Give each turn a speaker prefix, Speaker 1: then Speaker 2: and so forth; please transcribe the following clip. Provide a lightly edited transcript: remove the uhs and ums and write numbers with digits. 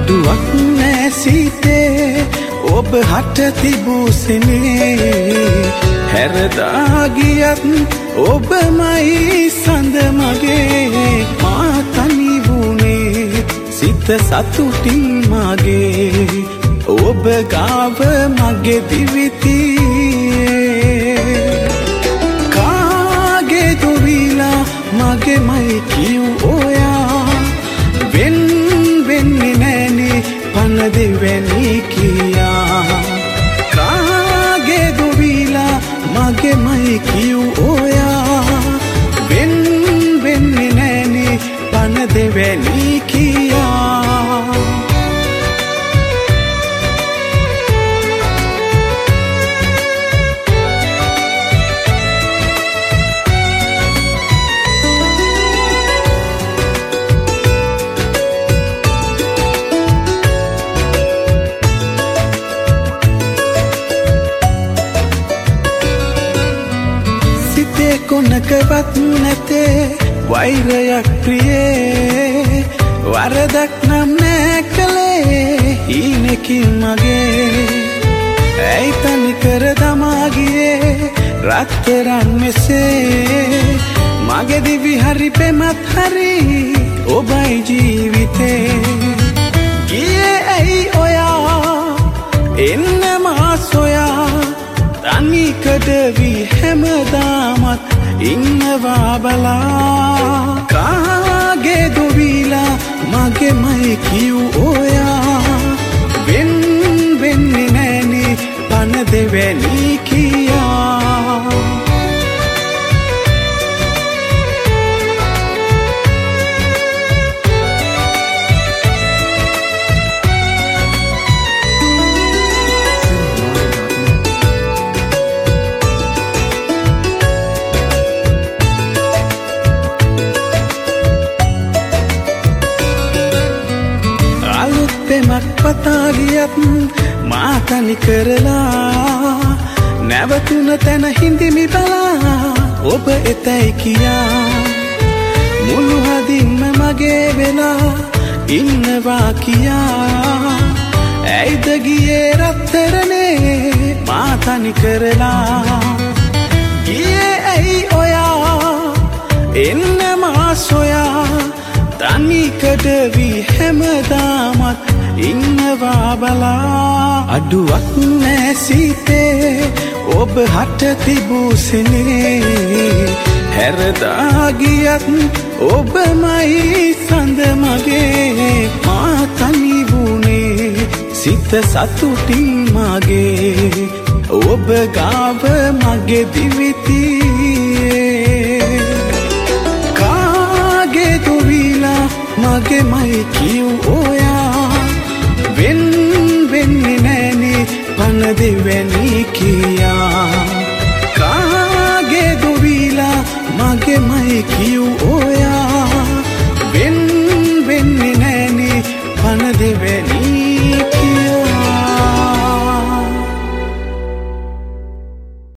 Speaker 1: අඩුවක් නෑ සිතේ ඔබ හට තිබූ සෙනේ හැරදා ගියත් ඔබමයි සඳ මගේ මා තනි වුණේ සිත සතුටින් මගේ ඔබ ගාව මගේ දිවිතියේ කාගේ දුවිලා මගේමයි කියු ඔයා වෙන් වෙන්නේ නෑනේ පන දෙවැනි කියා කාගේ දුවිලා මගේමයි කියු ඔයා වෙන් වෙන්නේ නෑනේ පන දෙවැනි කියා කොනකවත් නැතේ වෛරයක් ප්‍රියේ වරදක් නම් නෑ කලේ ඊනකින් මගේ ඇයි තනි කර දමා ගියේ රත්තරන් මෙසේ මගේ දිවි හරි පෙමත් හරි ඔබයි ජීවිතේ ගියේ ඇයි ඔයා එන්න මා සොයා තනිකඩ වී හැමදාමත් ඉන්නවා බලා කාගේ දුවිලා මගේමයි කියු ඔයා වෙන් වෙන්නේ නෑනේ පන දෙවැනි කියා පතා ගියත් මා තනි කරලා නැවතුන තැන හිඳිමි බලා ඔබ එතැයි කියා මුළු හදින්ම මගේ වෙලා ඉන්නවා කියා ඇයිද ගියේ රත්තරනේ මා තනි කරලා ගියේ ඇයි ඔයා එන්න මා සොයා තනිකඩ වී හැමදාමත් ඉන්නවා බලා අඩුවක් නෑ සිතේ ඔබ හට තිබූ සෙනේ හැරදා ගියත් ඔබමයි සඳ මගේ මා තනි වුණේ සිත සතුටින් මගේ ඔබ ගාව මගේ දිවිතියේ කාගේ දුවිලා මගේමයි කියු ඔයා වෙන් වෙන්නේ නෑනේ පන දෙවැනි කියා කාගේ දුවිලා මගේමයි කියු